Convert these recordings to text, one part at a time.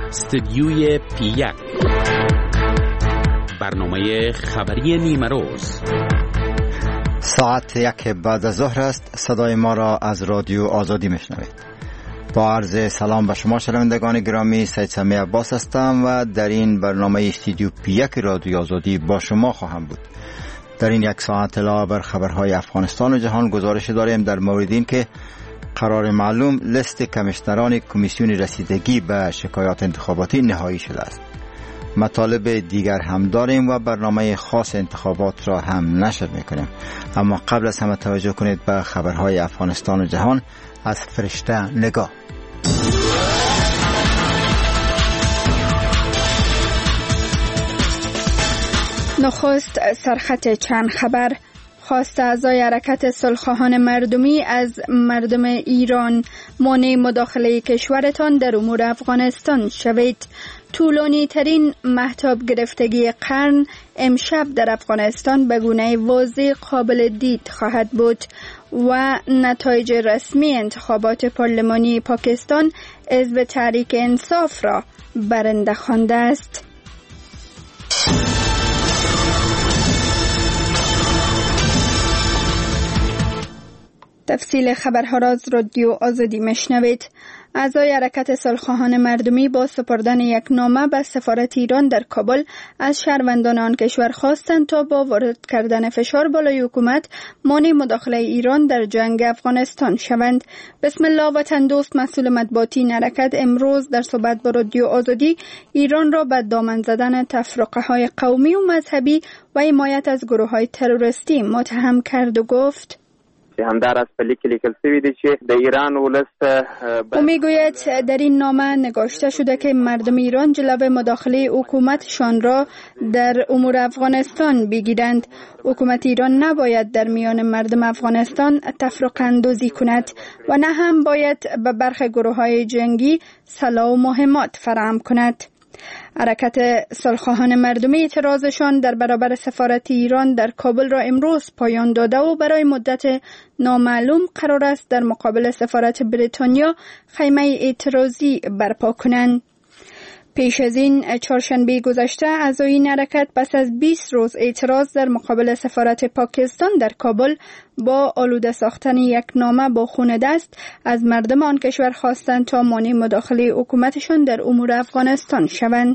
استدیوی پی1 برنامه خبری نیمه روز. ساعت 1 بعد از ظهر است. صدای ما را از رادیو آزادی میشنوید. با عرض سلام به شما شنوندگان گرامی، سید سمی عباس هستم و در این برنامه استدیو پی1 رادیو آزادی با شما خواهم بود. در این یک ساعت علاوه بر خبرهای افغانستان و جهان گزارش داریم در مورد این که قرار معلوم لیست کمیشنران کمیسیون رسیدگی به شکایات انتخاباتی نهایی شده است. مطالب دیگر هم داریم و برنامه خاص انتخابات را هم نشر میکنیم. اما قبل از همه توجه کنید به خبرهای افغانستان و جهان از فرشته نگاه. نخست سرخط چند خبر. خواست اعضای حرکت صلح‌خواهان مردمی از مردم ایران مانع مداخله کشورتان در امور افغانستان شوید. طولانی ترین مهتاب گرفتگی قرن امشب در افغانستان به گونه واضح قابل دید خواهد بود و نتایج رسمی انتخابات پارلمانی پاکستان حزب تحریک انصاف را برنده خوانده است. تفصیل خبرها را از رادیو آزادی میشنوید. اعضای حرکت صلح‌خواهان مردمی با سپردن یک نامه به سفارت ایران در کابل از شهروندان آن کشور خواستند تا با وارد کردن فشار بالای حکومت مانع مداخله ایران در جنگ افغانستان شوند. بسم الله وطن دوست مسئول مطبوعاتی این حرکت امروز در صحبت با رادیو آزادی ایران را به دامن زدن تفرقه‌های قومی و مذهبی و حمایت از گروه‌های تروریستی متهم کرد و گفت همدار از پلیک لیکل سوی دی چې د ایران ولست او میگوید در این نامه نگاشته شده که مردم ایران جلوه مداخله حکومتشان را در امور افغانستان بگیرند. حکومت ایران نباید در میان مردم افغانستان تفرقه اندازی کند و نه هم باید به برخی گروه‌های جنگی سلاح و مهمات فراهم کند. حرکت صلح‌خواهان مردمی اعتراضشان در برابر سفارت ایران در کابل را امروز پایان داده و برای مدت نامعلوم قرار است در مقابل سفارت بریتانیا خیمه اعتراضی برپا کنند. پیش از این چهارشنبه گذشته اعضای این حرکت پس از 20 روز اعتراض در مقابل سفارت پاکستان در کابل با آلوده ساختن یک نامه با خون دست از مردم آن کشور خواستند تا مانع مداخله حکومتشان در امور افغانستان شوند.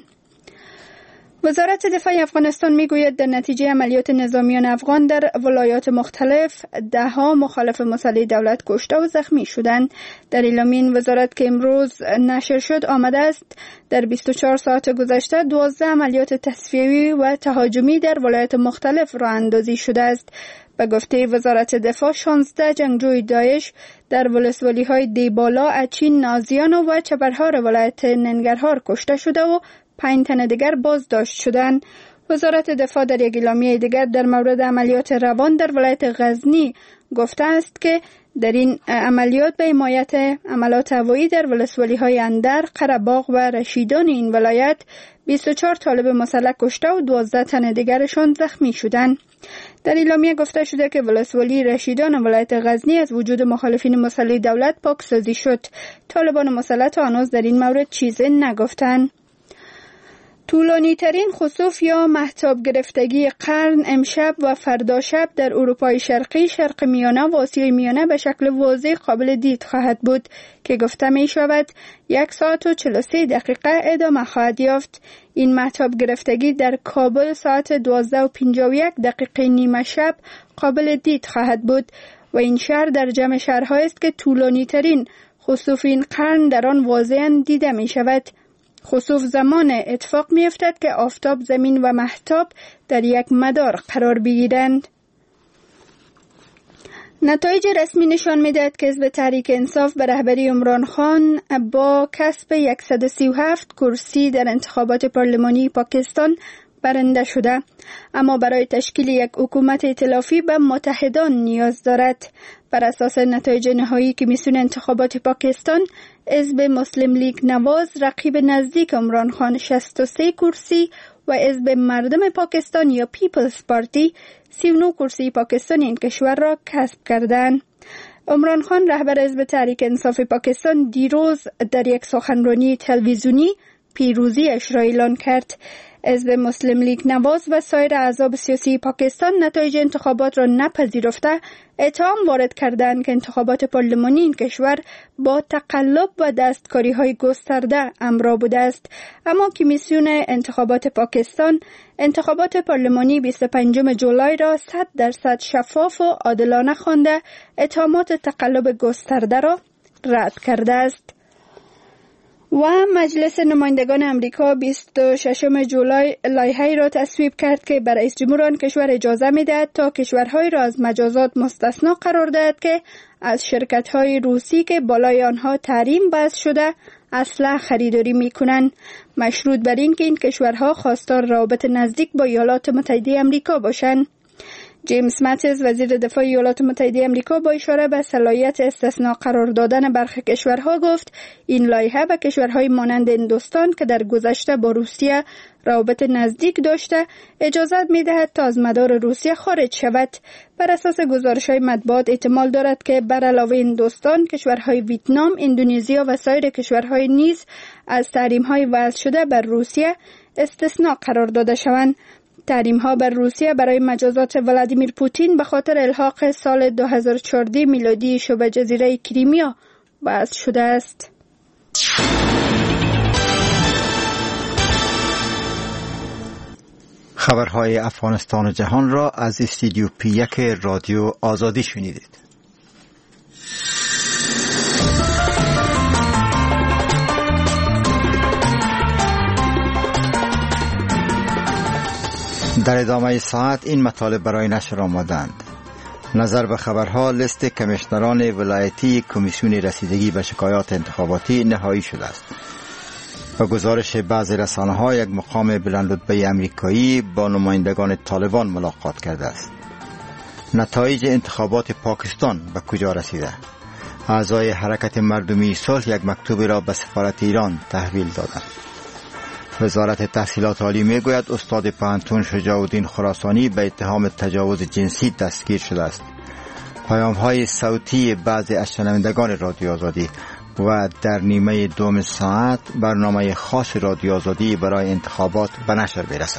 وزارت دفاع افغانستان میگوید در نتیجه عملیات نظامیان افغان در ولایات مختلف 10 مخالف مسلح دولت کشته و زخمی شدند. در اعلامیه این وزارت که امروز نشر شد آمده است در 24 ساعت گذشته 12 عملیات تصفیه‌ای و تهاجمی در ولایات مختلف راه اندازی شده است. به گفته وزارت دفاع 16 جنگجوی داعش در ولسوالی‌های دیبالا، اچین، نازیان و چپرهار ولایت ننگرهار کشته شده و 5 تن دیگر بازداشت شدند. وزارت دفاع در یک اعلامیه دیگر در مورد عملیات روان در ولایت غزنی گفته است که در این عملیات به حمایت عملات هوایی در ولسوالی‌های اندر، قره‌باغ و رشیدان این ولایت 24 طالب مسلح کشته و 12 تن دیگرشان زخمی شدند. در اعلامیه گفته شده که ولسوالی رشیدان ولایت غزنی از وجود مخالفین مسلح دولت پاکسازی شد. طالبان مسلح تا هنوز در این مورد چیزی نگفتند. طولانی ترین خسوف یا مهتاب گرفتگی قرن امشب و فردا شب در اروپای شرقی، شرق میانه و آسیای میانه به شکل واضح قابل دید خواهد بود که گفته می شود 1 ساعت و 43 دقیقه ادامه خواهد یافت. این مهتاب گرفتگی در کابل ساعت 12 و 51 دقیقه نیمه شب قابل دید خواهد بود و این شهر در جمع شهرهایی است که طولانی ترین خسوف این قرن در آن واضحاً دیده می شود. خسوف زمان اتفاق می افتد که آفتاب، زمین و مهتاب در یک مدار قرار بگیرند. نتایج رسمی نشان می دهد که حزب تحریک انصاف به رهبری عمران خان با کسب 137 کرسی در انتخابات پارلمانی پاکستان برنده شده، اما برای تشکیل یک حکومت ائتلافی به متحدان نیاز دارد. بر اساس نتایج نهایی کمیسیون انتخابات پاکستان، حزب مسلم لیگ نواز رقیب نزدیک عمران خان 63 کرسی و حزب مردم پاکستان یا پیپلز پارتی 39 کرسی پاکستان این کشور را کسب کردند. عمران خان رهبر حزب تحریک انصاف پاکستان دیروز در یک سخنرانی تلویزیونی پیروزیش را اعلان کرد. حزب مسلم لیگ نواز و سایر احزاب سیاسی پاکستان نتایج انتخابات را نپذیرفته اتهام وارد کردند که انتخابات پارلمانی این کشور با تقلب و دستکاری‌های گسترده همراه بوده است. اما کمیسیون انتخابات پاکستان انتخابات پارلمانی 25 جولای را 100% شفاف و عادلانه خوانده اتهامات تقلب گسترده را رد کرده است. و مجلس نمایندگان امریکا 26 جولای لایحه‌ای را تصویب کرد که به رئیس جمهور آن کشور اجازه می‌دهد تا کشورهای را از مجازات مستثنا قرار دهد که از شرکت‌های روسی که بالای آنها تحریم وضع شده اسلحه خریداری می‌کنند، مشروط بر این که این کشورها خواستار روابط نزدیک با ایالات متحده آمریکا باشند. جیمز ماتیز وزیر دفاع ایالات متحده آمریکا با اشاره به صلاحیت استثناء قرار دادن برخی کشورها گفت این لایحه به کشورهای مانند هندوستان که در گذشته با روسیه روابط نزدیک داشته اجازه می‌دهد تا از مدار روسیه خارج شود. بر اساس گزارش‌های مطبوعات احتمال دارد که بر علاوه هندوستان کشورهای ویتنام، اندونزیا و سایر کشورهای نیز از تحریم‌های وضع شده بر روسیه استثناء قرار داده شوند. تحریم‌ها بر روسیه برای مجازات ولادیمیر پوتین به خاطر الحاق سال 2014 میلادی شبه جزیره کریمیا وضع شده است. خبرهای افغانستان و جهان را از استودیو P1 رادیو آزادی شنیدید. در ادامه ساعت این مطالب برای نشر آمدند. نظر به خبرها، لیست کمیشنران ولایتی کمیسیون رسیدگی به شکایات انتخاباتی نهایی شده است. به گزارش بعضی رسانه‌ها یک مقام بلندرتبه آمریکایی با نمایندگان طالبان ملاقات کرده است. نتایج انتخابات پاکستان به کجا رسیده؟ اعضای حرکت مردمی صلح یک مکتوبی را به سفارت ایران تحویل دادند. وزارت تحصیلات عالی میگوید استاد پوهنتون شجاع الدین خراسانی به اتهام تجاوز جنسی دستگیر شده است. پیام‌های صوتی بعضی از شنوندگان رادیو آزادی و در نیمه دوم ساعت برنامه خاص رادیو آزادی برای انتخابات به نشر برسد.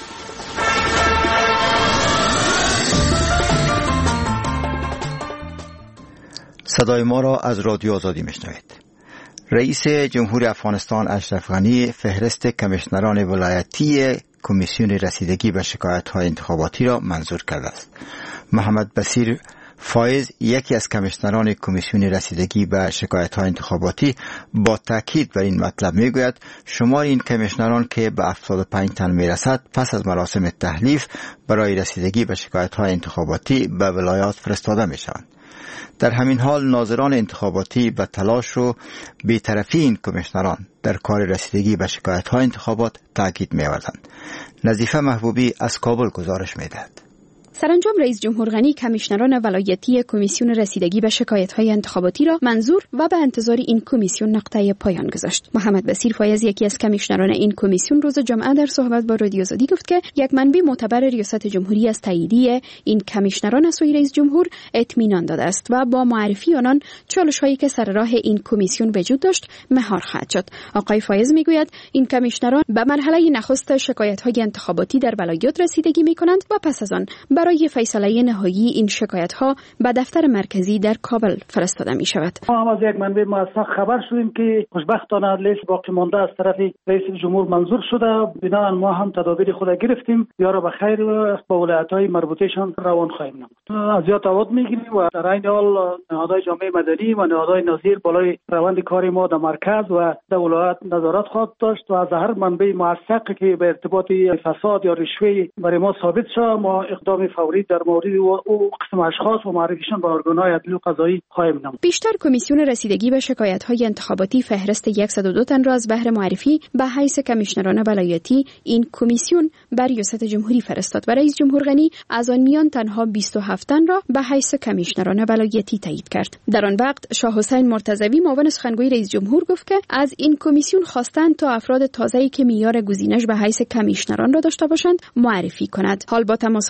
صدای ما را از رادیو آزادی میشنوید. رئیس جمهور افغانستان اشرف غنی فهرست کمیشنران ولایتی کمیسیون رسیدگی به شکایت‌های انتخاباتی را منظور کرده است. محمد بصیر فایز، یکی از کمیشنران کمیسیون رسیدگی به شکایت‌های انتخاباتی، با تاکید بر این مطلب میگوید شمار این کمیشنران که به 75 تن میرسد پس از مراسم تحلیف برای رسیدگی به شکایت‌های انتخاباتی به ولایات فرستاده میشوند. در همین حال ناظران انتخاباتی به تلاش و بی‌طرفی این کمیشنران در کار رسیدگی به شکایت‌های انتخابات تاکید می‌آورند. نظیفه محبوبی از کابل گزارش می‌دهد. سرانجام رئیس جمهور غنی کمیشنران ولایتی کمیسیون رسیدگی به شکایت‌های انتخاباتی را منظور و به انتظار این کمیسیون نقطه پایان گذاشت. محمد بصیر فایز، یکی از کمیشنران این کمیسیون، روز جمعه در صحبت با رادیو آزادی گفت که یک منبع معتبر ریاست جمهوری از تاییدیه این کمیشنران از سوی رئیس جمهور اطمینان داده است و با معرفی آنان چالش‌هایی که سر راه این کمیسیون وجود داشت مهار خواهد شد. آقای فایز میگوید این کمیشنران به مرحله نخست شکایت‌های انتخاباتی در ولایات رسیدگی می‌کنند و پس از آن برای فیصله نهایی این شکایت‌ها به دفتر مرکزی در کابل فرستاده می شود. ما هم از یک منبع موثق خبر شدیم که خوشبختانه لیست باقی مانده از طرف رئیس جمهور منظور شده. بنابراین ما هم تدابیر خود گرفتیم، یا را به خیر با ولایت‌های مربوطه‌شان روان خواهیم نمود. از یاد تعهد می‌گیریم و در این حال نهادهای جامعه مدنی و نهادهای نظیر بالای روند کار ما در مرکز و در ولایت نظارت خواهد داشت و از هر منبع موثق که به ارتباط فساد یا رشوه برای ما ثابت شد ما اقدام فوری در مورد او قسم اشخاص و معرفیشان به ارگان‌های عدلی و قضایی خواهیم نمود. بیشتر کمیسیون رسیدگی به شکایت‌های انتخاباتی فهرست 102 تن را از بهر معرفی به حیث کمیشنران ولایتی این کمیسیون بر ریاست جمهوری فرستاد و رئیس جمهور غنی از آن میان تنها 27 تن را به حیث کمیشنران ولایتی تایید کرد. در آن وقت شاه حسین مرتضوی معاون سخنگوی رئیس جمهور گفت که از این کمیسیون خواستند تا افراد تازه‌ای که معیار گزینش به حیث کمیشنران را داشته باشند معرفی کند. حال با تماس‌های مکرر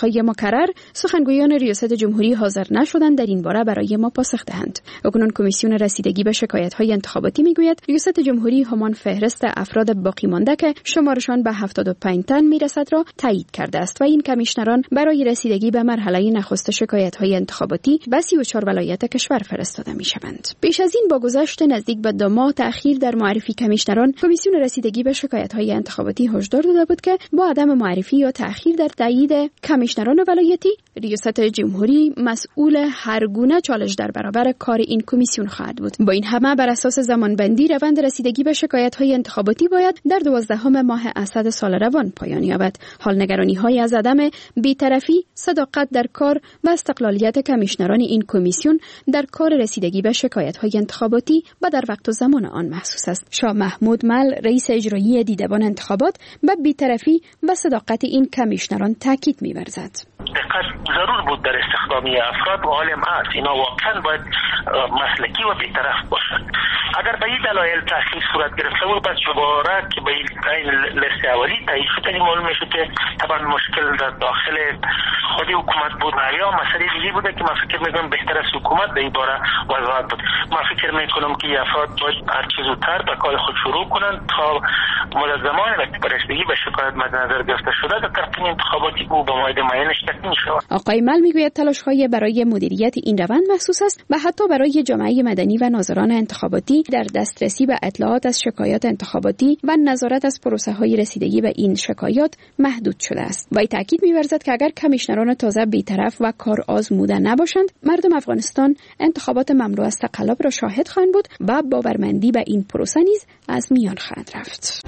مقرر سخنگویان ریاست جمهوری حاضر نشدند در این باره برای ما پاسخ دهند. اکنون کمیسیون رسیدگی به شکایت‌های انتخاباتی میگوید ریاست جمهوری همان فهرست افراد باقی مانده که شمارشان به 75 تن میرسد را تایید کرده است و این کمیشنران برای رسیدگی به مرحله نخست شکایت‌های انتخاباتی به 34 ولایت کشور فرستاده میشوند. پیش از این با گذشت نزدیک به 2 ماه تأخیر در معرفی کمیشنران، کمیسیون رسیدگی به شکایت‌های انتخاباتی هشدار داده بود که با عدم معرفی یا تأخیر در تایید کمیشنران ولایتی، ریاست جمهوری مسئول هر گونه چالش در برابر کار این کمیسیون خواهد بود. با این همه بر اساس زمانبندی روند رسیدگی به شکایت‌های انتخاباتی باید در 12 ماه اسد سال روان پایان یابد. حال نگرانی‌های از عدم بی‌طرفی، صداقت در کار و استقلالیت کمیشنران این کمیسیون در کار رسیدگی به شکایت‌های انتخاباتی و در وقت و زمان آن محسوس است. شاه محمود مل، رئیس اجرایی دیدبان انتخابات، به بی‌طرفی و صداقت این کمیشنران تاکید می‌ورزد. دقت ضرور بود در استخدامی افراد و عالم است. اینا واقعا باید مسلکی و بی‌طرف باشند. اگر به این دلایل تأخیر صورت گرفته بود، پس دوباره که به این لیست اولی تایید شد، معلوم میشه که طبعا مشکل در داخل خود حکومت بود یا مسئله دیگه بوده که من فکر میکنم بهتر از حکومت در این باره وضاحت بود. من فکر میکنم که افراد باید هر چیز زودتر به کار خود شروع کنند تا مدت زمانی وقتی بررسی به شکایت مد نظر گرفته شده در ترتیب انتخاباتی او به موعد معینش تکمیل شود. آقای مل میگوید تلاش‌های برای مدیریت این روند محسوس است و حتی برای جامعه مدنی و ناظران انتخاباتی در دسترسی به اطلاعات از شکایات انتخاباتی و نظارت از پروسه‌های رسیدگی به این شکایات محدود شده است. و تاکید می‌ورزد که اگر کمیشنران تازه بی‌طرف و کار آزموده نباشند، مردم افغانستان انتخابات مملو از تقلب را شاهد خواهند بود و باورمندی به این پروسه نیز از میان خواهد رفت.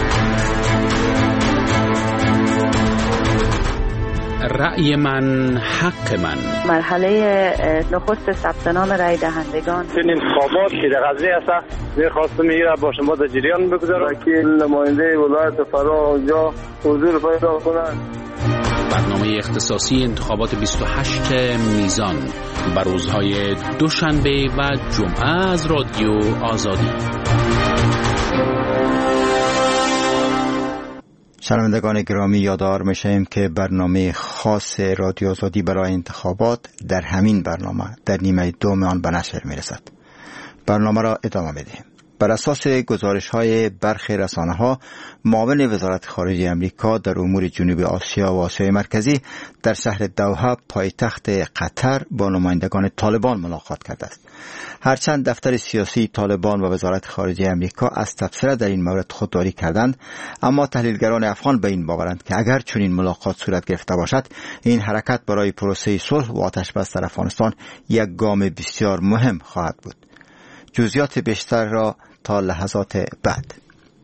رأی من حق من. مرحله نخست ثبت نام رای دهندگان این انتخابات که در قضیه است می‌خواستم میره با شما در جریان بگذارم که نماینده ولایت فرا اونجا حضور پیدا کنند. برنامه اختصاصی انتخابات 28 میزان بر روزهای دوشنبه و جمعه از رادیو آزادی. شنوندگان گرامی، یادآور میشیم که برنامه خاص رادیو آزادی برای انتخابات در همین برنامه در نیمه دوم آن به نشر میرسد. برنامه را ادامه میدهیم. بر اساس گزارش‌های برخی رسانه‌ها، معاون وزارت خارجه امریکا در امور جنوب آسیا و آسیای مرکزی در شهر دوحه پایتخت قطر با نمایندگان طالبان ملاقات کرده است. هرچند دفتر سیاسی طالبان و وزارت خارجه امریکا از تبصره در این مورد خودداری کردند، اما تحلیلگران افغان به این باورند که اگر چنین ملاقات صورت گرفته باشد، این حرکت برای پروسه صلح و آتش‌بس در افغانستان یک گام بسیار مهم خواهد بود. جزئیات بیشتر را تا لحظات بعد.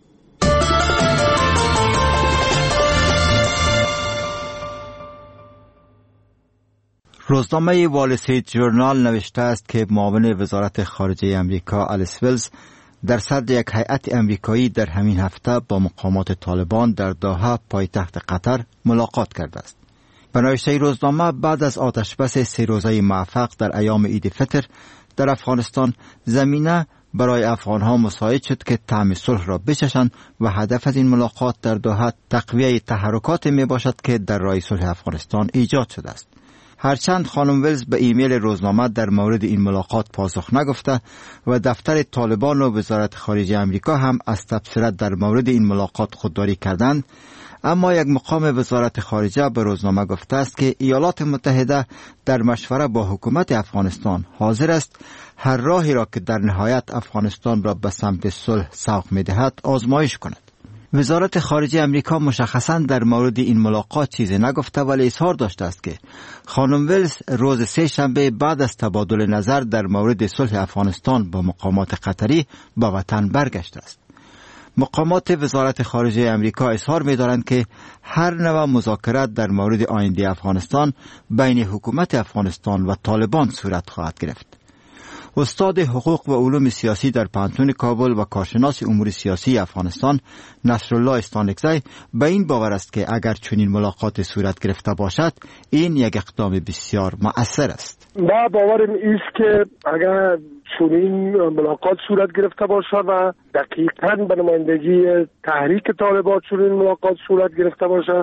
روزنامه وال استریت ژورنال نوشته است که معاون وزارت خارجه امریکا الیس ویلز در صدر یک هیئت امریکایی در همین هفته با مقامات طالبان در دوحه پایتخت قطر ملاقات کرده است. به نوشته روزنامه، بعد از آتشبس 3 روزه موفق در ایام عید فطر در افغانستان، زمینه برای افغانها مساعد شد که طعم صلح را بچشند و هدف از این ملاقات در دوحه تقویه تحرکات می باشد که در راه صلح افغانستان ایجاد شده است. هرچند خانم ویلز به ایمیل روزنامه در مورد این ملاقات پاسخ نگفته و دفتر طالبان و وزارت خارجه امریکا هم از تبصره در مورد این ملاقات خودداری کردند، اما یک مقام وزارت خارجه به روزنامه گفته است که ایالات متحده در مشوره با حکومت افغانستان حاضر است هر راهی را که در نهایت افغانستان را به سمت صلح سوق می‌دهد آزمایش کند. وزارت خارجه امریکا مشخصاً در مورد این ملاقات چیزی نگفته، ولی اظهار داشته است که خانم ویلز روز 3 شنبه بعد از تبادل نظر در مورد صلح افغانستان با مقامات قطری به وطن برگشته است. مقامات وزارت خارجه امریکا اظهار می‌دارند که هر نوع مذاکرات در مورد آینده افغانستان بین حکومت افغانستان و طالبان صورت خواهد گرفت. استاد حقوق و علوم سیاسی در پانتون کابل و کارشناس امور سیاسی افغانستان نصرالله استانکزی به این باور است که اگر چنین ملاقات صورت گرفته باشد، این یک اقدام بسیار مؤثر است. ما باورم است که اگر چنین ملاقات صورت گرفته باشد و دقیقاً به نمایندگی تحریک طالبان چنین ملاقات صورت گرفته باشد،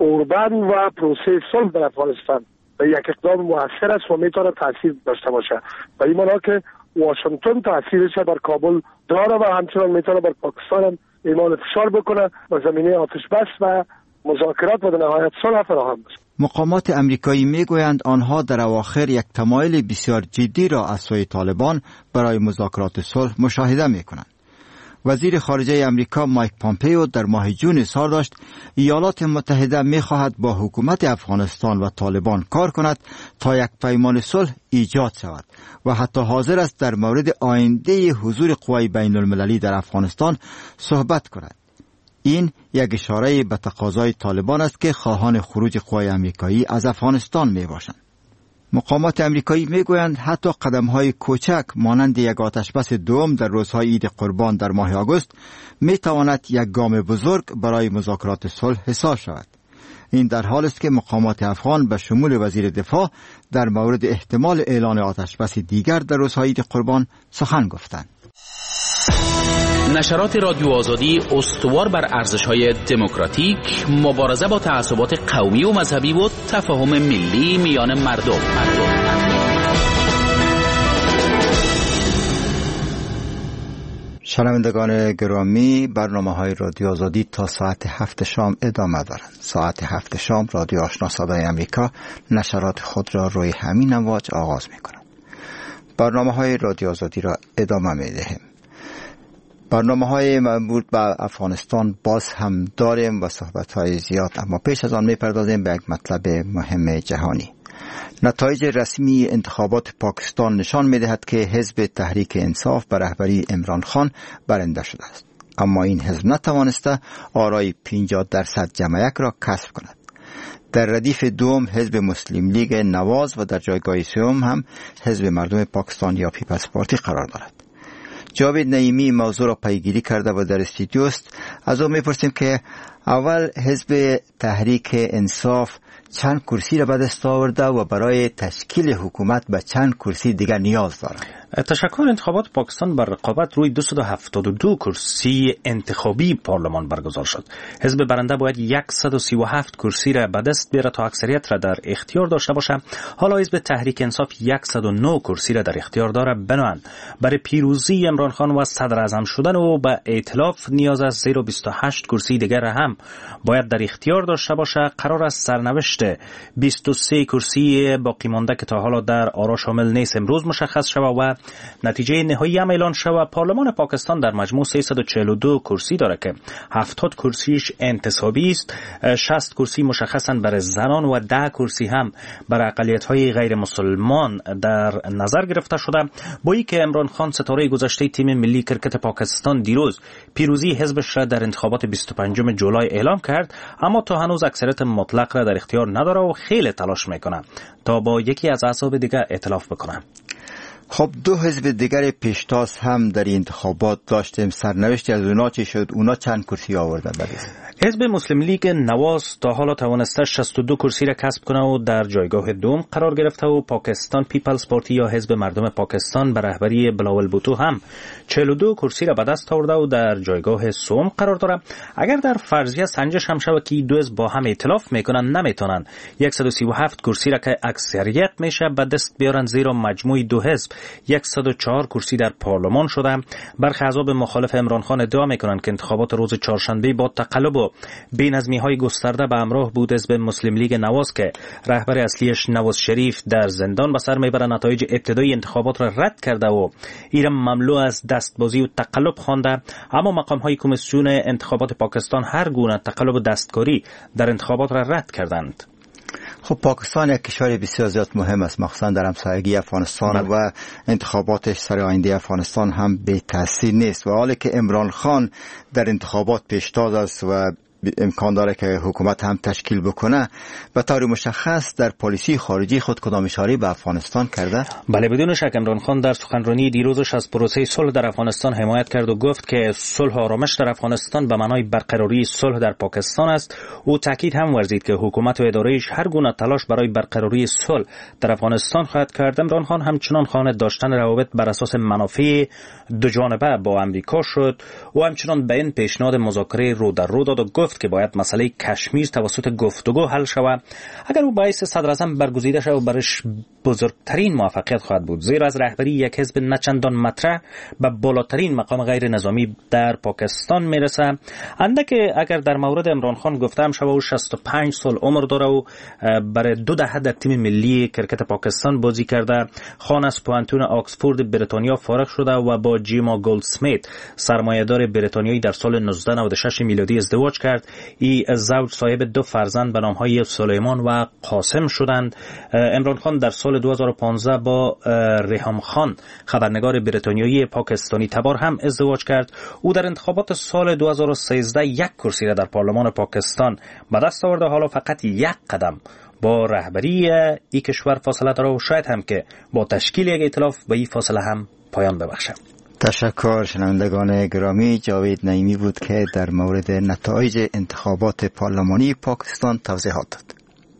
اوربن و پروسه صلح در افغانستان و یک اقدام مؤثر است و میتونه تاثیر داشته باشه و این معنی که واشنگتن تاثیرش بر کابل داره و همچنان میتونه بر پاکستان هم اعمال فشار بکنه و زمینه آتش بس و مذاکرات و در نهایت صلح فراهم بشه. مقامات امریکایی میگویند آنها در اواخر یک تمایل بسیار جدی را از سوی طالبان برای مذاکرات صلح مشاهده میکنند. وزیر خارجه امریکا مایک پامپئو در ماه جون سال داشت ایالات متحده میخواهد با حکومت افغانستان و طالبان کار کند تا یک پیمان صلح ایجاد شود و حتی حاضر است در مورد آینده حضور قوای بین المللی در افغانستان صحبت کند. این یک اشاره به تقاضای طالبان است که خواهان خروج قوای امریکایی از افغانستان می باشند. مقامات امریکایی می گویند حتی قدم‌های کوچک مانند یک آتشبس دوم در روزهای عید قربان در ماه آگوست می تواند یک گام بزرگ برای مذاکرات صلح حساب شود. این در حالی است که مقامات افغان به شمول وزیر دفاع در مورد احتمال اعلان آتشبس دیگر در روزهای عید قربان سخن گفتند. نشرات رادیو آزادی استوار بر ارزش‌های دموکراتیک، مبارزه با تعصبات قومی و مذهبی و تفاهم ملی میان مردم. شنوندگان گرامی، برنامه‌های رادیو آزادی تا ساعت 7 شام ادامه دارند. ساعت 7 شام رادیو آشنا صدای امریکا نشرات خود را روی همین امواج آغاز می‌کند. برنامه‌های رادیو آزادی را ادامه می‌دهیم. برنامه‌های مربوط به افغانستان باز هم داریم و صحبت‌های زیاد، اما پیش از آن می‌پردازیم به یک مطلب مهم جهانی. نتایج رسمی انتخابات پاکستان نشان می‌دهد که حزب تحریک انصاف به رهبری عمران خان برنده شده است، اما این حزب نتوانسته آرای 50% جمعیت را کسب کند. در ردیف دوم حزب مسلم لیگ نواز و در جایگاه سوم هم حزب مردم پاکستان یا پیپلز پارتی قرار دارد. جاوید نعیمی موضوع را پیگیری کرده و در استودیو است. از او میپرسیم که اول حزب تحریک انصاف چند کرسی را به دست آورده و برای تشکیل حکومت به چند کرسی دیگر نیاز دارد؟ تشکر انتخابات پاکستان بر رقابت روی 272 کرسی انتخابی پارلمان برگزار شد. حزب برنده باید 137 کرسی را به دست بیاره تا اکثریت را در اختیار داشته باشه. حالا حزب تحریک انصاف 109 کرسی را در اختیار داره. بنابراین برای پیروزی عمران خان و صدر اعظم شدن و به ائتلاف نیاز است، زیرا 28 کرسی دیگر هم باید در اختیار داشته باشه. قرار است سرنوشت 23 کرسی باقی مانده که تا حالا در آرا شامل نیست امروز مشخص شود و نتیجه نهایی هم اعلان شود. پارلمان پاکستان در مجموع 342 کرسی داره که 70 کرسیش انتصابی است، 60 کرسی مشخصاً برای زنان و 10 کرسی هم برای اقلیت‌های غیر مسلمان در نظر گرفته شده. با اینکه عمران خان ستاره گذشته تیم ملی کرکت پاکستان دیروز پیروزی حزبش را در انتخابات 25 جولای اعلام کرد، اما تا هنوز اکثریت مطلق را در اختیار نداره و خیلی تلاش میکنه تا با یکی از احزاب دیگر ائتلاف بکنه. خب دو حزب دیگر پیشتاز هم در این انتخابات داشتیم، سرنوشتی از اونا چی شد؟ اونا چند کرسی آوردن؟ حزب مسلم لیگ نواز تا حالا توانسته 62 کرسی را کسب کنه و در جایگاه دوم قرار گرفته و پاکستان پیپلز پارتی یا حزب مردم پاکستان به رهبری بلاول بوتو هم 42 کرسی را به دست آورده و در جایگاه سوم قرار داره. اگر در فرضیه سنجش هم شود که دو حزب با هم ائتلاف میکنن، نمیتونن 137 کرسی را که اکثریت میشه به دست بیارن، زیرا مجموع دو حزب 104 کرسی در پارلمان شده. برخی احزاب مخالف عمران خان ادعا میکنند که انتخابات روز چهارشنبه با تقلب و بی‌نظمی‌های گسترده به همراه بود حزب مسلم لیگ نواز که رهبر اصلیش نواز شریف در زندان به سر میبره، نتایج ابتدایی انتخابات را رد کرده و ایران مملو از دستبازی و تقلب خوانده. اما مقام‌های کمیسیون انتخابات پاکستان هر گونه تقلب و دستکاری در انتخابات را رد کردند. خب پاکستان یک کشور بسیار زیاد مهم است، مخصوصا در همسایگی افغانستان و انتخاباتش سر آینده افغانستان هم بی تاثیر نیست. و حالی که عمران خان در انتخابات پیشتاز است و امکان داره که حکومت هم تشکیل بکنه، به طور مشخص در پالیسی خارجی خود کدام اشاره به افغانستان کرده؟ بله، بدون شک عمران خان در سخنرانی دیروزش از پروسه صلح در افغانستان حمایت کرد و گفت که صلح و آرامش در افغانستان به معنای برقراری صلح در پاکستان است. او تاکید هم ورزید که حکومت و اداره‌اش هر گونه تلاش برای برقراری صلح در افغانستان خواهد کرد. عمران خان همچنان خواهد داشتن روابط بر اساس منافع دو جانبه با امریکا شد و همچنان به این پیشنهاد مذاکره رو در رو داد و گفت گفت که باید مسئله کشمیر توسط گفتگو حل شود. اگر او باعث صدر اعظم برگزیده شود برش بزرگترین موفقیت خواهد بود، زیرا از رهبری یک حزب نچندان مطرح به بالاترین مقام غیر نظامی در پاکستان میرسه. اندک اگر در مورد عمران خان گفتم شود او 65 سال عمر داره و برای 2 دهه در تیم ملی کرکت پاکستان بازی کرده. خان از پوانتون آکسفورد بریتانیا فارغ شده و با جیما گولدسمیت سرمایه‌دار بریتانیایی در سال 1996 میلادی ازدواج کرد. این زوج صاحب 2 فرزند به نام‌های سلیمان و قاسم شدند. عمران خان در سال 2015 با ریحام خان خبرنگار بریتانیایی پاکستانی تبار هم ازدواج کرد. او در انتخابات سال 2013 1 کرسی را در پارلمان پاکستان به دست آورد. حالا فقط 1 قدم با رهبری این کشور فاصله داره و شاید هم که با تشکیل یک ائتلاف به این فاصله هم پایان ببخشه. تشکر. شنوندگان گرامی، جاوید نعیمی بود که در مورد نتایج انتخابات پارلمانی پاکستان توضیحات داد.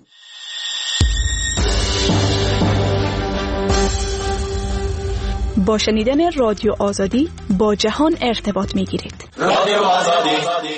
با شنیدن رادیو آزادی با جهان ارتباط می‌گیرید. رادیو آزادی.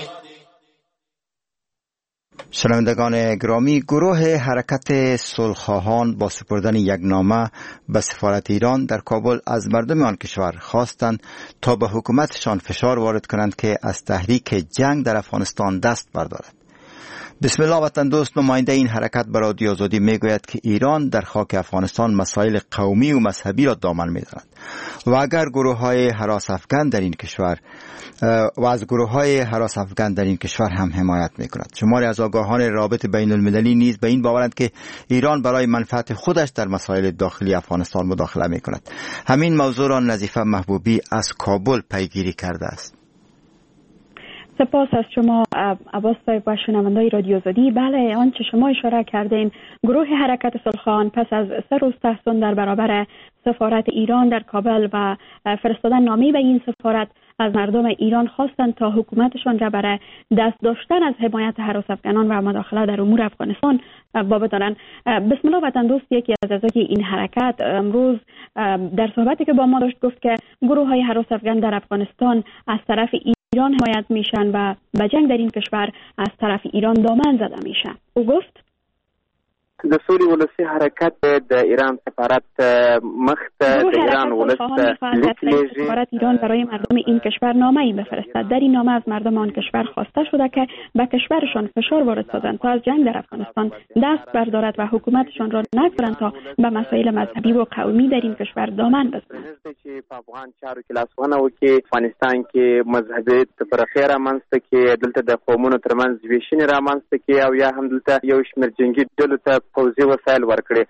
شنوندگان گرامی، گروه حرکت صلح‌خواهان با سپردن یک نامه به سفارت ایران در کابل از مردم آن کشور خواستند تا به حکومتشان فشار وارد کنند که از تحریک جنگ در افغانستان دست بردارد. بسم الله وطن دوست، نماینده این حرکت به رادیو آزادی میگوید که ایران در خاک افغانستان مسائل قومی و مذهبی را دامن می‌زند و اگر گروه‌های هراس افغان در این کشور از گروه‌های هراس افغان در این کشور هم حمایت می‌کند. شماری از آگاهان رابطه بین المللی نیز به این باورند که ایران برای منفعت خودش در مسائل داخلی افغانستان مداخله می‌کند. همین موضوع را نظیفه محبوبی از کابل پیگیری کرده است. سپاس از شما عباس صاحب و شنوندگان رادیو آزادی. بله، آنچه شما اشاره کردین، گروه حرکت صلح‌خواهان پس از 3 روز تحصن در برابر سفارت ایران در کابل و فرستادن نامه به این سفارت از مردم ایران خواستند تا حکومتشان را برای دست داشتن از حمایت هراس افغانان و مداخله در امور افغانستان بابت دارند. بسم الله وطن دوست، یکی از اعضای این حرکت امروز در صحبتی که با ما داشت گفت که گروه‌های هراس افغان در افغانستان از طرف ایران حمایت میشن و به جنگ در این کشور از طرف ایران دامن زده میشه. او گفت د سولې ولسی حرکت د ایران سفارت مخت د ایران ولس سفارت ایران برای مردم این کشور نامه‌ای بفرستد. در این نامه از مردم آن کشور خواسته شده که به کشورشان فشار وارد سازند تا از جنگ در افغانستان دست بردارد و حکومتشان را نگذارند تا به مسائل مذهبی و قومی در این کشور دامن بزنند. په افغان چارو کې لاسونه وکړي، افغانستان کې مذهبي تفرقه رامنځته کړي، دلته د قومونو ترمنځ ویشنې رامنځته کړي او یا هم دلته یو شمېر جنگي ډلو ته پوځي وسایل ورکړي.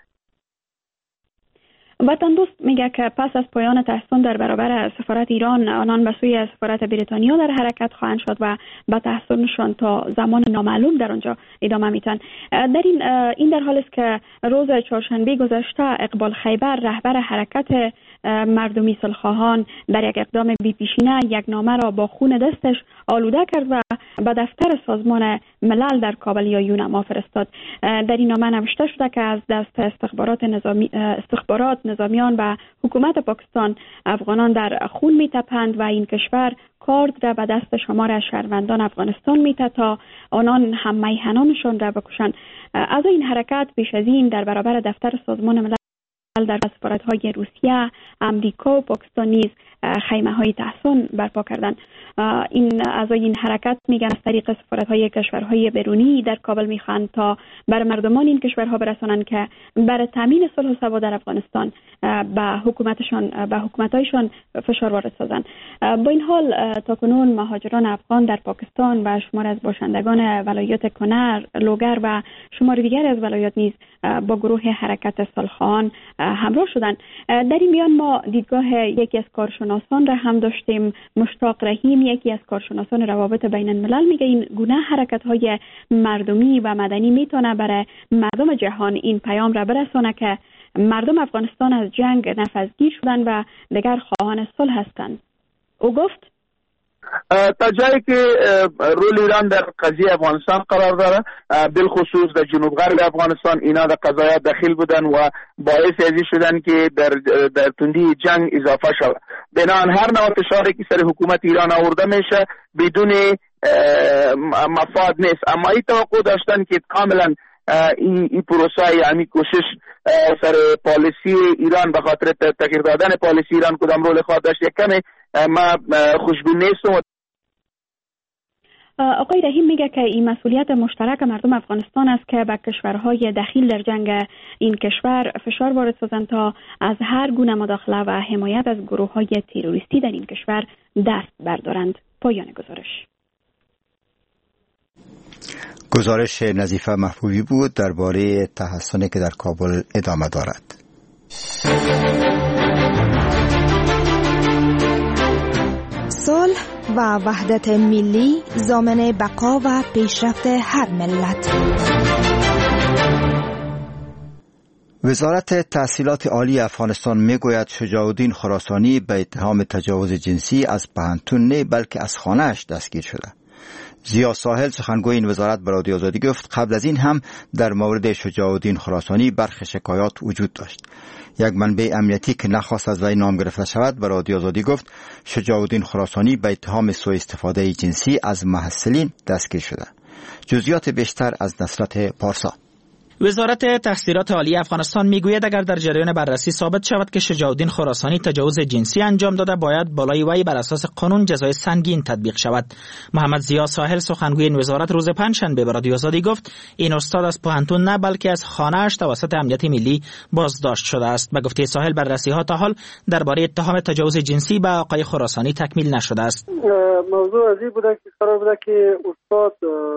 وطن دوست میگه که پس از پایان تحصن در برابر سفارت ایران، آنان به سوی سفارت بریتانیا در حرکت خواهند شد و به تحصنشان تا زمان نامعلوم در آنجا ادامه میتن. در این در حالی است که روز چهارشنبه گذشته اقبال خیبر، رهبر حرکت مردمی صلح‌خواهان، در یک اقدام بی‌پیشینه یک نامه را با خون دستش آلوده کرد و به دفتر سازمان ملل در کابل یا یونما فرستاد. در این نامه نوشته شده که از دست استخبارات نظامیان و حکومت پاکستان افغانان در خون میتپند و این کشور کارد را به دست شمار از شهروندان افغانستان میته تا آنان هم میهنانشان را بکشند. از این حرکت بیش از این در برابر دفتر سازمان ملل در سفارت‌های روسیه، امریکا و پاکستان نیز خیمه‌های تحصن برپا کردند. این اعضای این حرکت میگن از طریق سفارت‌های کشورهای بیرونی در کابل میخواهند تا بر مردمان این کشورها برسانند که برای تامین صلح و ثبات در افغانستان به حکومت‌هایشان فشار وارد سازند. با این حال تاکنون مهاجران افغان در پاکستان و شمار از باشندگان ولایات کنر، لوگر و شمار دیگر از ولایات نیز با گروه حرکت صلح‌خواهان همراه شدند. در این میان ما دیدگاه یکی از کارشناسان را هم داشتیم. مشتاق رحیم، یکی از کارشناسان روابط بین الملل، میگه این گونه حرکت‌های مردمی و مدنی میتونه برای مردم جهان این پیام را برسونه که مردم افغانستان از جنگ نفسگیر شدن و دیگر خواهان صلح هستند. او گفت تا جایی که رول ایران در قضیه افغانستان قرار داره، بالخصوص در جنوب غرب افغانستان اینا در قضایا دخیل بودن و باعث ازی شدن که در تندی جنگ اضافه شود. بنابراین هر نوع فشاری که سر حکومت ایران آورده میشه بدون مفاد نیست. اما این توقع داشتن که کاملا این پروسه یعنی کوشش سر پالیسی ایران به خاطر تغییر دادن پالیسی ایران کدام رول خواهد داشت یک کمی ما خوشبین نیستم. آقای رحیم میگه که این مسئولیت مشترک مردم افغانستان است که به کشورهای دخیل در جنگ این کشور فشار وارد سازند تا از هر گونه مداخله و حمایت از گروه‌های تروریستی در این کشور دست بردارند. پایان گزارش نظیفه محبوبی بود درباره تحصنی که در کابل ادامه دارد. صلح و وحدت ملی ضامن بقا و پیشرفت هر ملت. وزارت تحصیلات عالی افغانستان میگوید شجاع الدین خراسانی به اتهام تجاوز جنسی از پهنتون نه بلکه از خانه‌اش دستگیر شده. زیا ساحل سخنگوی این وزارت به رادیو آزادی گفت قبل از این هم در مورد شجاع الدین خراسانی برخی شکایات وجود داشت. یک منبع امنیتی که نخواست از وی نام گرفته شود به رادیو آزادی گفت شجاع الدین خراسانی به اتهام سوء استفاده جنسی از محصلین دستگیر شده. جزئیات بیشتر از نصرت پارسا. وزارت تحصیلات عالی افغانستان میگوید اگر در جریان بررسی ثابت شود که شجاع الدین خراسانی تجاوز جنسی انجام داده باید بالای وی بر اساس قانون جزای سنگین تطبیق شود. محمد زیا ساحل سخنگوی این وزارت روز پنجشنبه به رادیو آزادی گفت این استاد از پوهنتون نه بلکه از خانه‌اش توسط امنیت ملی بازداشت شده است. به گفته ساحل بررسی ها تا حال درباره اتهام تجاوز جنسی به آقای خراسانی تکمیل نشده است. موضوع از این بوده که قرار بوده که استاد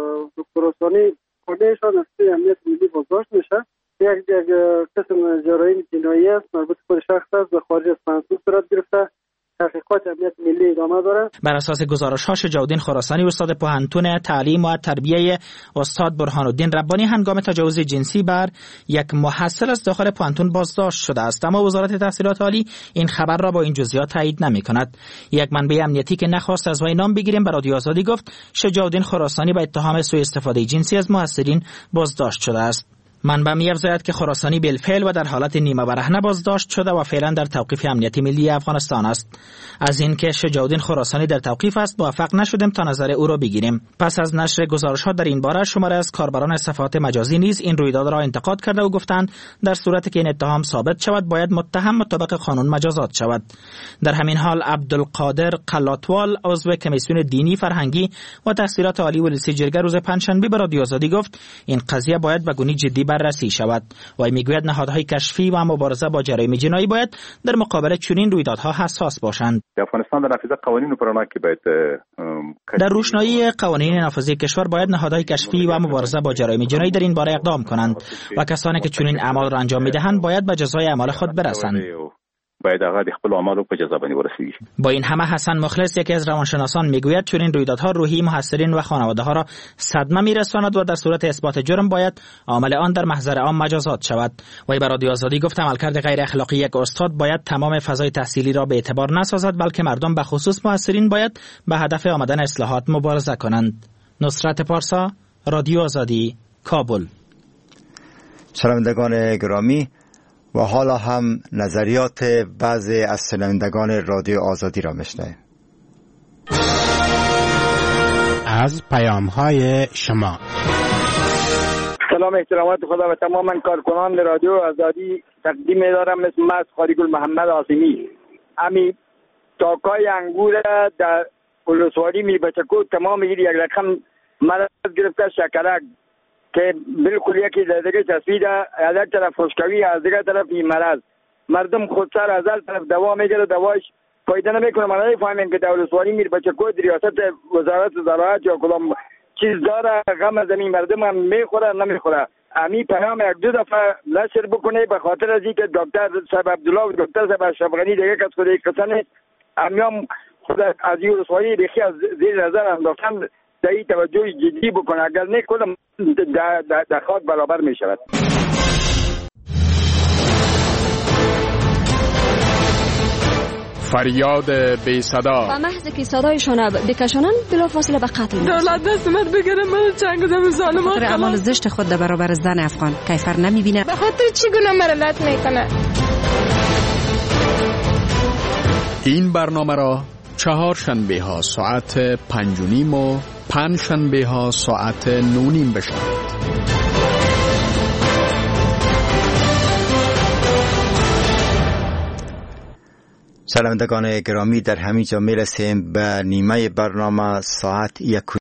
خراسانی خودشان از امنیت ملی بازداشت میشه. یک قسم جرایم جنایی است مربوط به شخص است و خارج از پنهتون صورت گرفته. تحقیقات امنیت ملی ادامه داره. بر اساس گزارش‌ها شجاع الدین خراسانی استاد پوهنتون تعلیم و تربیه استاد برهان الدین ربانی هنگام تجاوز جنسی بر یک محصل از داخل پوهنتون بازداشت شده است، اما وزارت تحصیلات عالی این خبر را با این جزئیات تایید نمی‌کند. یک منبع امنیتی که نخواست از وی نام بگیریم به رادیو آزادی گفت شجاع الدین خراسانی به اتهام سوء استفاده جنسی از محصلین بازداشت شده است. منبع می‌افزاید که خراسانی بالفعل و در حالت نیمه برهنه بازداشت شده و فعلا در توقیف امنیتی ملی افغانستان است. از اینکه شجاع الدین خراسانی در توقیف است موفق نشدیم تا نظر او را بگیریم. پس از نشر گزارش‌ها در این باره شماره از کاربران صفحات مجازی نیز این رویداد را انتقاد کرده و گفتند در صورتی که این اتهام ثابت شود باید متهم مطابق قانون مجازات شود. در همین حال عبدالقادر قلاتوال عضو کمیسیون دینی، فرهنگی و تحصیلات عالی ولسی جرگه روز پنجشنبه به رادیو آزادی گفت این قضیه باید به گونه جدی بررسی شود. و میگوید نهادهای کشفی و مبارزه با جرایم جنایی باید در مقابل چنین رویدادها حساس باشند. افغانستان در نافذ قوانین پروناکی باید در روشنایی قوانین نافذه کشور باید نهادهای کشفی و مبارزه با جرایم جنایی در این باره اقدام کنند و کسانی که چنین اعمال را انجام میدهند باید به جزای اعمال خود برسند. باید هغه د خپل اعمالو په جزا باندې ورسیږي. با این همه حسن مخلص یکی از روانشناسان میگوید چنین رویدادها روحی محصلین و خانواده‌ها را صدمه میرساند و در صورت اثبات جرم باید عامل آن در محضر عام مجازات شود. وی به رادیو آزادی گفت عملکرد غیر اخلاقی یک استاد باید تمام فضای تحصیلی را به اعتبار نسازد بلکه مردم به خصوص محصلین باید به هدف آمدن اصلاحات مبارزه کنند. نصرت پارسا، رادیو آزادی، کابل. شنوندگان گرامی، و حالا هم نظریات بعضی از شنوندگان رادیو آزادی را میشنویم. از پیام‌های شما. سلام، احترامات خدا و تماما کارکنان رادیو آزادی تقدیم می‌دارم. مثل من خاریگل محمد عاصمی. امی تاکای انگور در ولسوالی میربچکو تمام یک رقم مرض گرفته، شکرک که بالکل یکی دیگه تصویر از یک طرف خوشکوی از دیگه طرف این مرض. مردم خودسر از هر طرف دوا میگیره، دواش فایده نمیکنه. ما نمیفهمیم که دولتواری میر بچکو ریاست وزارت زراعت یا کدام چیز داره غم زمین مردم هم میخوره نمیخوره. امی پیام یک دو دفعه نشر بکنه به خاطر از اینکه دکتر صاحب عبدالله و دکتر صاحب اشرف غنی دیگه کس خود یک قصه نیست. امیام خود از این رسوایی بخی از زیر نظر انداختن دایی توجه جدی بکنه، اگر نه کدام در خاک برابر می شود. فریاد بی صدا و محض که صدایشان بکشانند بلافاصله به قتل می‌رسند. دولت دست من بگیره من چنگ دم ظالمان خاطر اعمال زشت خود در برابر زن افغان کیفر نمی‌بینه. به خاطر چی گناه مرلت میکنه؟ این برنامه را چهارشنبه ها ساعت 5:30 و پنجشنبه ها ساعت 9:30 بشنوید. شنوندگان گرامی، در همین جا میرسیم به نیمه برنامه ساعت 1.